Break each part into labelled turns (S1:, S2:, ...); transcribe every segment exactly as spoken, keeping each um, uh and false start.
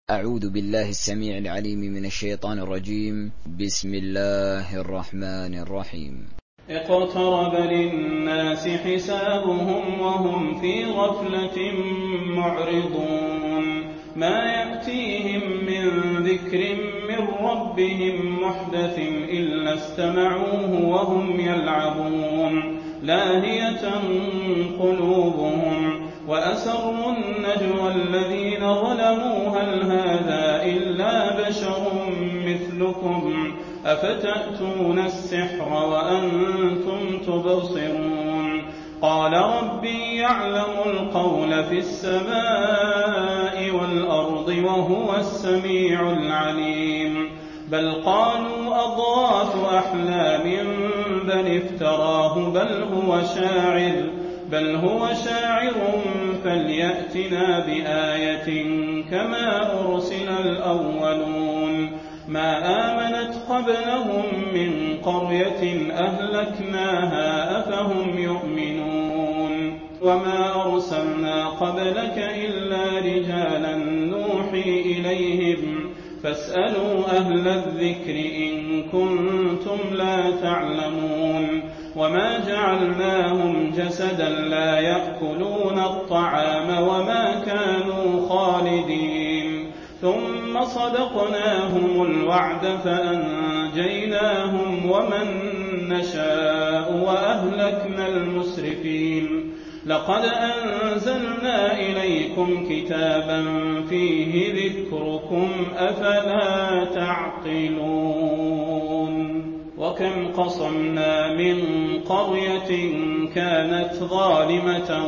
S1: أعوذ بالله السميع العليم من الشيطان الرجيم. بسم الله الرحمن الرحيم.
S2: اقترب للناس حسابهم وهم في غفلة معرضون ما يأتيهم من ذكر من ربهم محدث إلا استمعوه وهم يلعبون لاهية قلوبهم وأسروا النجوى الذين ظلموا هل هذا إلا بشر مثلكم أفتأتون السحر وأنتم تبصرون قال ربي يعلم القول في السماء والأرض وهو السميع العليم بل قالوا أضغاث أحلام بل افتراه بل هو شاعر بل هو شاعر فليأتنا بآية كما أرسل الأولون ما آمنت قبلهم من قرية أهلكناها أفهم يؤمنون وما أرسلنا قبلك إلا رجالا نوحي إليهم فاسألوا أهل الذكر إن كنتم لا تعلمون وما جعلناهم جسدا لا يأكلون الطعام وما كانوا خالدين ثم صدقناهم الوعد فأنجيناهم ومن نشاء وأهلكنا المسرفين لقد أنزلنا إليكم كتابا فيه ذكركم أفلا تعقلون وكم قصمنا من قرية كانت ظالمة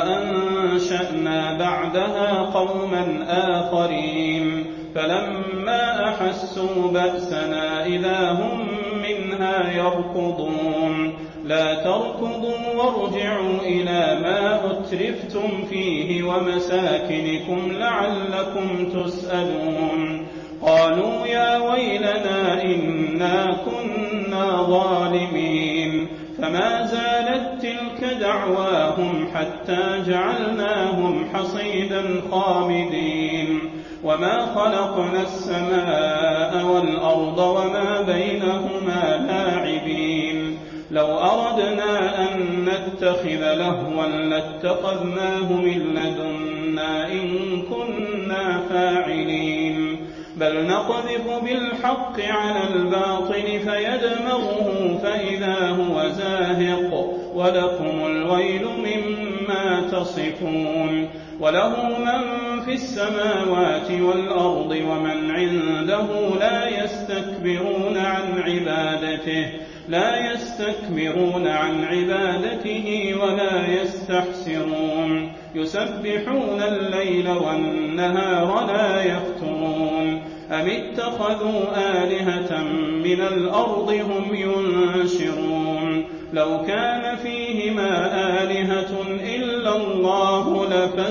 S2: وأنشأنا بعدها قوما آخرين فلما أحسوا بأسنا إذا هم منها يركضون لا تركضوا وارجعوا إلى ما أترفتم فيه ومساكنكم لعلكم تسألون قالوا يا ويلنا إنا كنا ظالمين فما زالت تلك دعواهم حتى جعلناهم حصيدا خامدين وما خلقنا السماء والأرض وما بينهما لاعبين لو أردنا أن نتخذ لهوا لاتخذناه من لدنا إن كنا فاعلين بل نقذف بالحق على الباطل فيدمغه فإذا هو زاهق ولكم الويل مما تصفون وله من في السماوات والأرض ومن عنده لا يستكبرون عن عبادته لا يستكبرون عن عبادته ولا يستحسرون يسبحون الليل والنهار لا يفترون أم اتخذوا آلهة من الأرض هم ينشرون لو كان فيهما آلهة إلا الله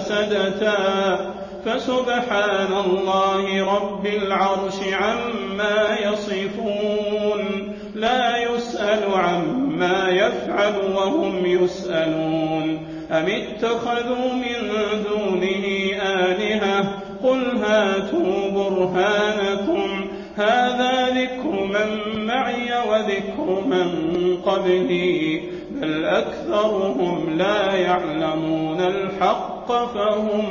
S2: لفسدتا فسبحان الله رب العرش عما يصفون لا يسأل عما يفعل وهم يسألون أم اتخذوا من دونه آلهة قل هاتوا برهانكم هذا ذكر من معي وذكر من قبلي بل أكثرهم لا يعلمون الحق فهم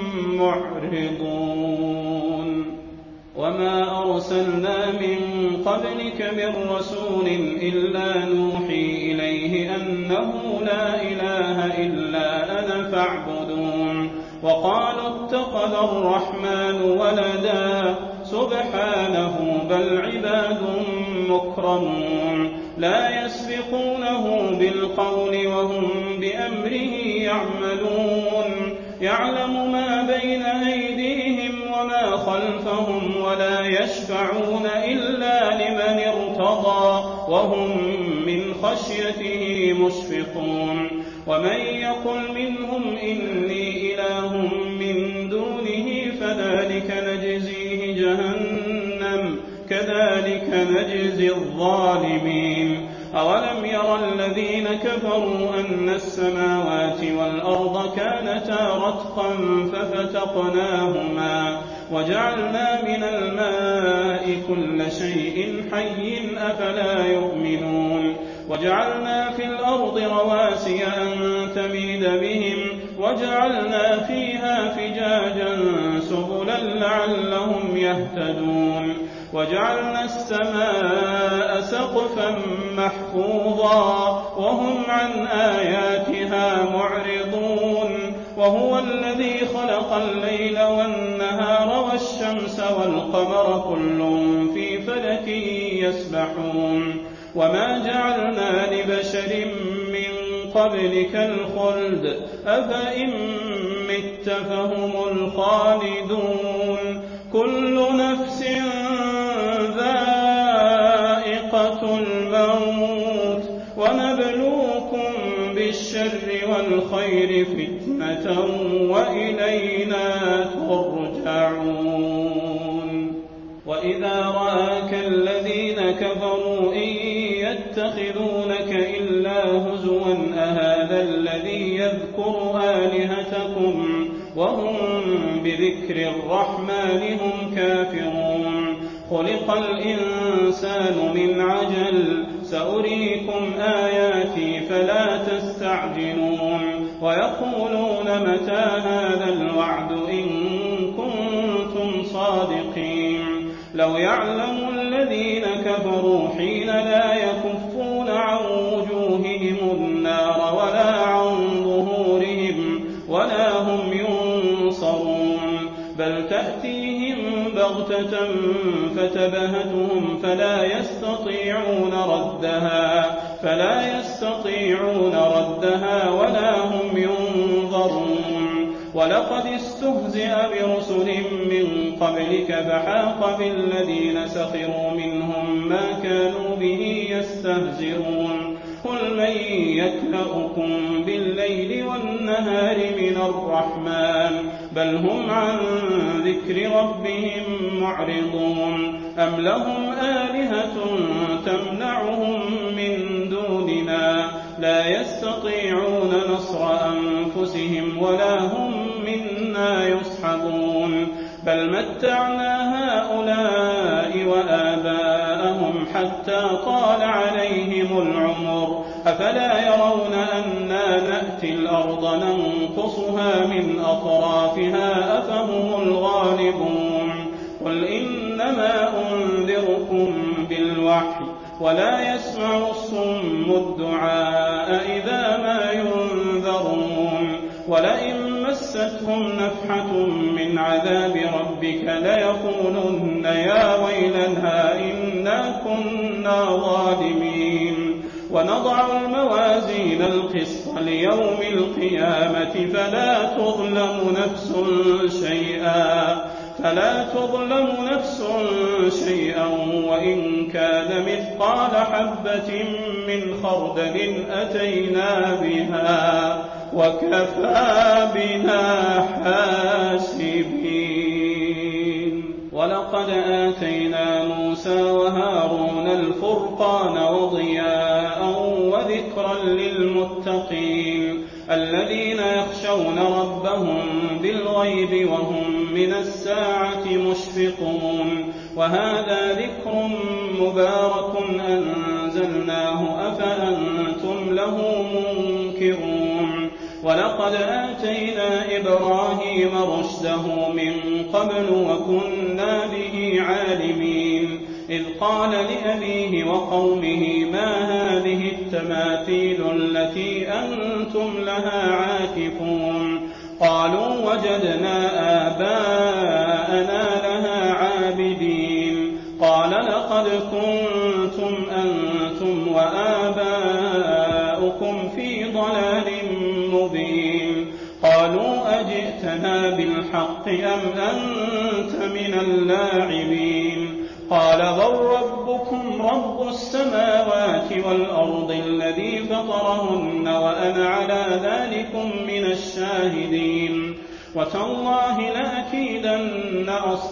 S2: معرضون وما أرسلنا من قبلك من رسول إلا نوحي إليه أنه لا إله إلا أنا فاعبدون وقالوا اتخذ الرحمن ولدا سبحانه بل عباد مكرمون لا يسبقونه بالقول وهم بأمره يعملون يعلم ما بين أيديهم وما خلفهم ولا يشفعون إلا لمن ارتضى وهم من خشيته مشفقون ومن يقل منهم إني إله من دونه فذلك نجزيه جهنم كذلك نجزي الظالمين أولم ير الذين كفروا أن السماوات والأرض كانتا رتقا ففتقناهما وجعلنا من الماء كل شيء حي أفلا يؤمنون وجعلنا في الأرض رواسي أن تميد بهم وجعلنا فيها فجاجا سبلا لعلهم يهتدون وجعلنا السماء سقفا محفوظا وهم عن آياتها معرضون وهو الذي خلق الليل والنهار والشمس والقمر كل في فلك يسبحون وما جعلنا لبشر من قبلك الخلد أفإن مت فهم الخالدون كل نفس ذائقة الموت ونبلوكم بالشر والخير فتنة وإلينا ترجعون وإذا رآك الذين كفروا إن يتخذونك إلا هزوا أهذا الذي يذكر آلهتكم وهم بذكر الرحمن هم كافرون خلق الإنسان من عجل سأريكم آياتي فلا تستعجلون ويقولون متى هذا الوعد إن كنتم صادقين لو يعلم الذين كفروا حين لا يكفون عن وجوههم النار ولا عن ظهورهم ولا هم ينصرون بل تأتيهم بغتة فتبهتهم فلا يستطيعون ردها فلا يستطيعون ردها ولا هم ينظرون ولقد استهزئ برسل من قبلك فحاق بالذين سخروا منهم ما كانوا به يستهزئون قل من يكلؤكم بالليل والنهار من الرحمن بل هم عن ذكر ربهم معرضون أم لهم آلهة تمنعهم من دوننا لا يستطيعون نصر أنفسهم ولا هم منا يصحبون بل متعنا هؤلاء وآباءهم حتى طال عليهم العمر أفلا يرون أنا نأتي الأرض ننقصها من أطرافها أفهم الغالبون قل إنما أنذركم بالوحي ولا يسمع الصم الدعاء إذا ما ينذرون ولئن مستهم نفحة من عذاب ربك ليقولن يا ويلنا إنا كنا ظالمين ونضع الموازين القسط ليوم القيامة فلا تظلم نفس شيئا فلا تظلم نفس شيئا وإن كان مثقال حبة من خردل أتينا بها وكفى بنا حاسبين ولقد آتينا موسى وهارون الفرقان وضياء وذكرا للمتقين الذين يخشون ربهم بالغيب وهم من الساعة مشفقون وهذا ذكر مبارك أنزلناه أفأنتم له منكرون ولقد آتينا إبراهيم رشده من قبل وكنا به عالمين إذ قال لأبيه وقومه ما هذه التماثيل التي أنتم لها عاكفون قالوا وجدنا آباءنا لها عابدين قال لقد كنتم أنتم وآباؤكم في ضلال مبين قالوا أجئتنا بالحق أم أنت من اللاعبين قال بل ربكم رب السماوات والأرض الذي فطرهن وأنا على ذلكم من الشاهدين وتالله لأكيدن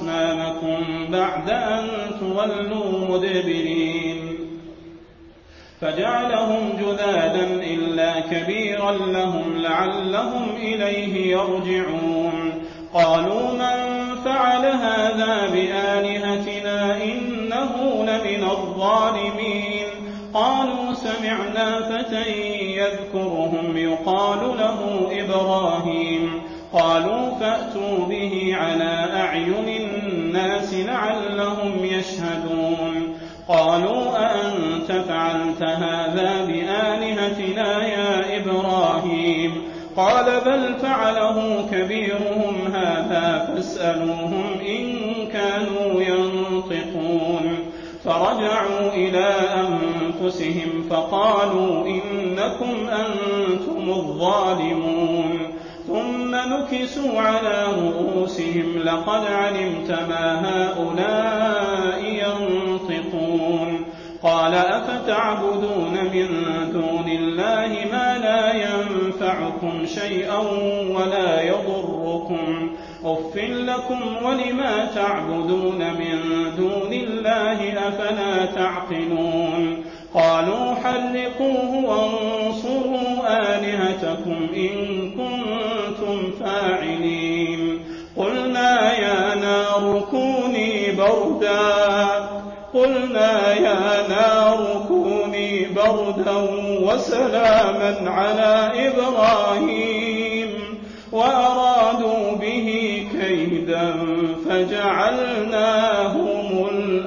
S2: أصنامكم بعد أن تولوا مدبرين فجعلهم جذاذا إلا كبيرا لهم لعلهم إليه يرجعون قالوا من فعل هذا بآلهتنا إنه لمن الظالمين قالوا سمعنا فتى يذكرهم يقال له إبراهيم قالوا فأتوا به على أعين الناس لعلهم يشهدون قالوا أأنت فعلت هذا بآلهتنا يا إبراهيم قال بل فعله كبيرهم هذا فاسألوهم إن كانوا ينطقون فرجعوا إلى أنفسهم فقالوا إنكم أنتم الظالمون ثم نكسوا على رؤوسهم لقد علمت ما هؤلاء ينطقون قال أفتعبدون من دون الله ما لا ينفعكم شيئا ولا يضركم أف لكم ولما تعبدون من دون الله أفلا تعقلون قالوا حرقوه وانصروا آلهتكم إن كنتم فاعلين قلنا يا نار كوني بردا قلنا يا نار كوني بردا وسلاما على إبراهيم وأرادوا به كيدا فجعلناهم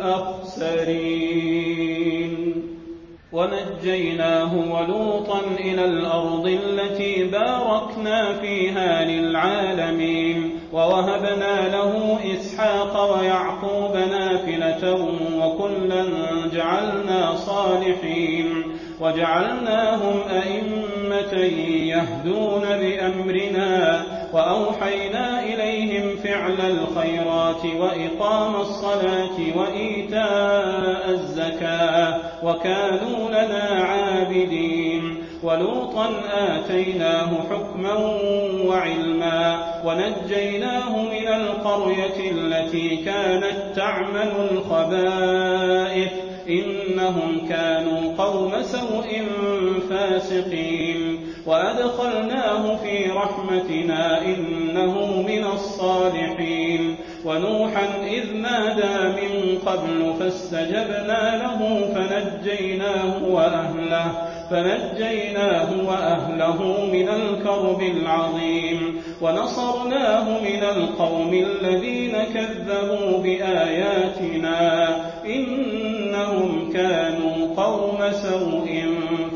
S2: الأخسرين ونجيناه ولوطا إلى الأرض التي باركنا فيها للعالمين ووهبنا له إسحاق ويعقوب نافلة وكلا جعلنا صالحين وجعلناهم أئمة يهدون بأمرنا وأوحينا إليهم فعل الخيرات وإقام الصلاة وإيتاء الزكاة وكانوا لنا عابدين ولوطا آتيناه حكما وعلما ونجيناه من القرية التي كانت تعمل الخبائث إنهم كانوا قوم سوء فاسقين وأدخلناه في رحمتنا إنه من الصالحين ونوحا إذ نادى من قبل فاستجبنا له فنجيناه وأهله فنجيناه وأهله من الكرب العظيم ونصرناه من القوم الذين كذبوا بآياتنا إنهم كانوا قوم سوء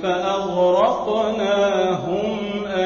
S2: فأغرقناهم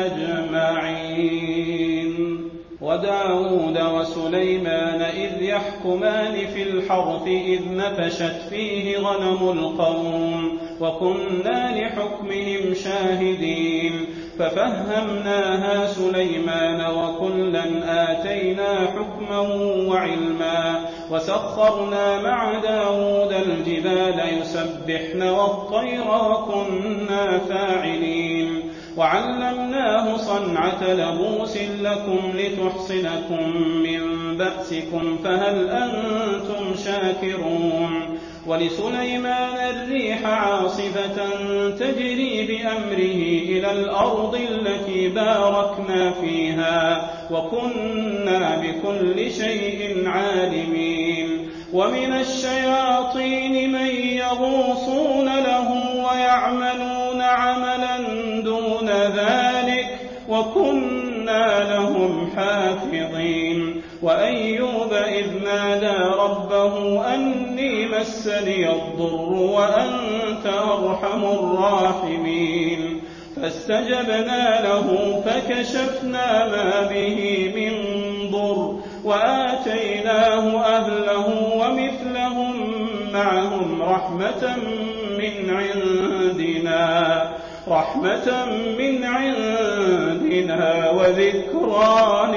S2: أجمعين وداود وسليمان إذ يحكمان في الحرث إذ نفشت فيه غنم القوم وكنا لحكمهم شاهدين ففهمناها سليمان وكلا آتينا حكما وعلما وسخرنا مع داود الجبال يسبحن والطير وكنا فاعلين وعلمناه صنعة لبوس لكم لتحصنكم من بأسكم فهل أنتم شاكرون ولسليمان الريح عاصفة تجري بأمره إلى الأرض التي باركنا فيها وكنا بكل شيء عالمين ومن الشياطين من يغوصون له ويعملون عملا دون ذلك وكنا لهم حافظين وأيوب إذ نادى ربه أني مسني الضر وأنت أرحم الراحمين فاستجبنا له فكشفنا ما به من ضر وآتيناه أهله ومثلهم معهم رحمة من عندنا رحمة من عندنا وذكرى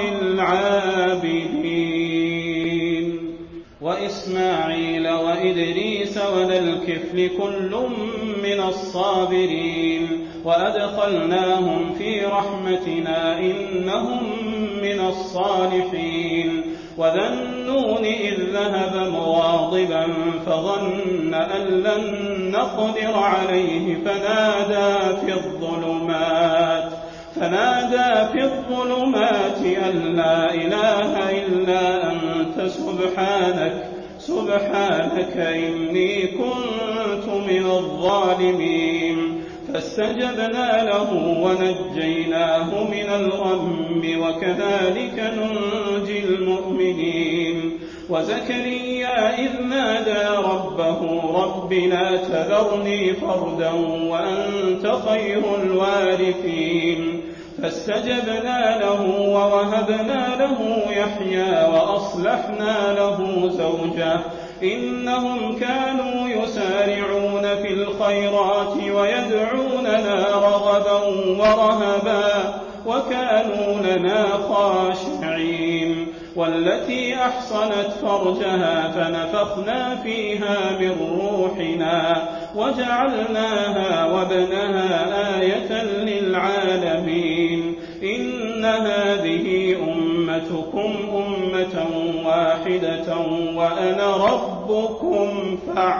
S2: للعابدين وإسماعيل وإدريس وذا الكفل كل من الصابرين وأدخلناهم في رحمتنا إنهم من الصالحين وذا النون إذ ذهب مغاضبا فظن أن لن نقدر عليه فنادى في الظلمات فنادى في الظلمات أن لا إله إلا أنت سبحانك سبحانك إني كنت من الظالمين فاستجبنا له ونجيناه من الغم وكذلك ننجي المؤمنين وزكريا إذ نادى ربه رب لا تذرني فردا وأنت خير الوارثين فاستجبنا له ووهبنا له يحيى وأصلحنا له زوجه إنهم كانوا يسارعون في الخيرات ويدعوننا رغبا ورهبا وكانوا لنا خاشعين والتي أحصنت فرجها فنفخنا فيها من روحنا وجعلناها وابنها آية للعالمين إن هذه أمتكم أمة واحدة وأنا ربكم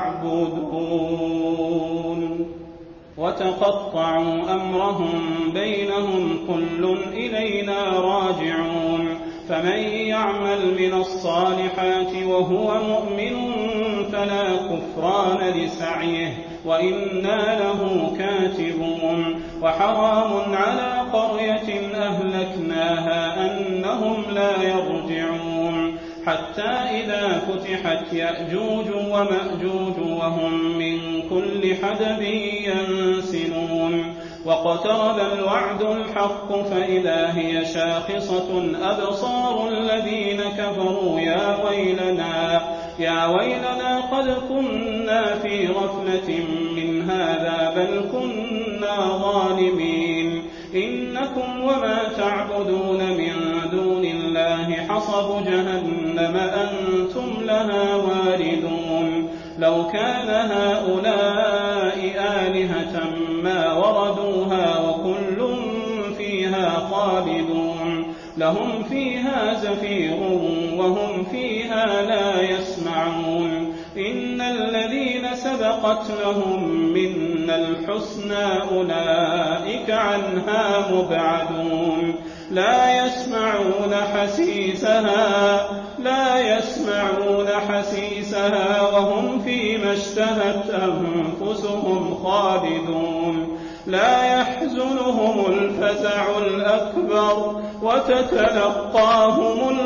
S2: فاعبدون وتقطعوا أمرهم بينهم كل إلينا راجعون فمن يعمل من الصالحات وهو مؤمن فلا كفران لسعيه وإنا له كاتبون وحرام على قرية أهلكناها أنهم لا يرجعون حتى إذا فتحت يأجوج ومأجوج وهم من كل حدب ينسلون واقترب الوعد الحق فإذا هي شاخصة أبصار الذين كفروا يا ويلنا يا ويلنا قد كنا في غفلة من هذا بل كنا ظالمين إنكم وما تعبدون من دون الله حصب جهنم أنتم لها واردون لو كان هؤلاء آلهة ما وردوها وكل فيها خالدون لهم فيها زفير وهم فيها لا يسمعون إن الذين سبقت لهم منا الحسنى أولئك عنها مبعدون لا يسمعون حسيسها لا يسمعون حسيسها وهم فيما اشتهت أنفسهم خالدون لا يحزنهم الفزع الأكبر وتتلقاهم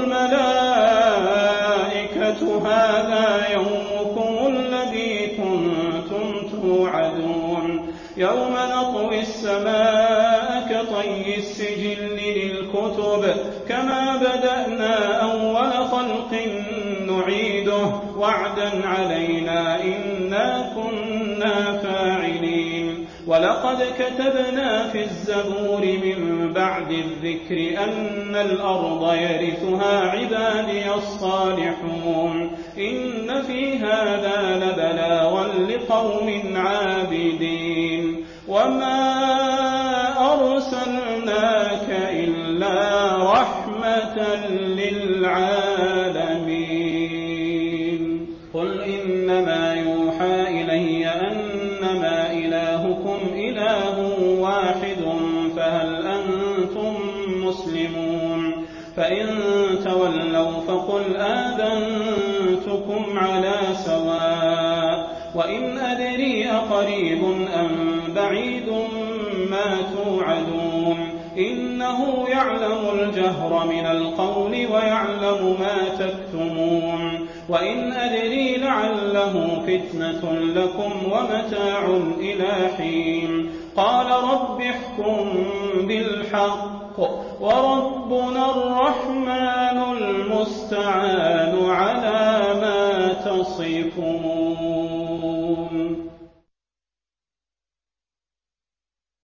S2: الملائكة هذا يومكم الذي كنتم توعدون يوم نطوي السماء كطي السجل للكتب كما بدأنا أول خلق نعيده وعدا علينا إنا كنا فاعلين ولقد كتبنا في الزبور من بعد الذكر أن الأرض يرثها عبادي الصالحون إن في هذا لبلاغا لقوم عابدين وما أرسلناك إلا رحمة للعالمين قل إنما يوحى إلي أنما إلهكم إله واحد فهل أنتم مسلمون فإن تولوا فقل آذنتكم على سواء وإن أدري أقريب أم بعيد ما توعدون إنه يعلم الجهر من القول ويعلم ما تكتمون وإن أدري لعله فتنة لكم ومتاع إلى حين قال رب احكم بالحق وربنا الرحمن المستعان على ما تصفون.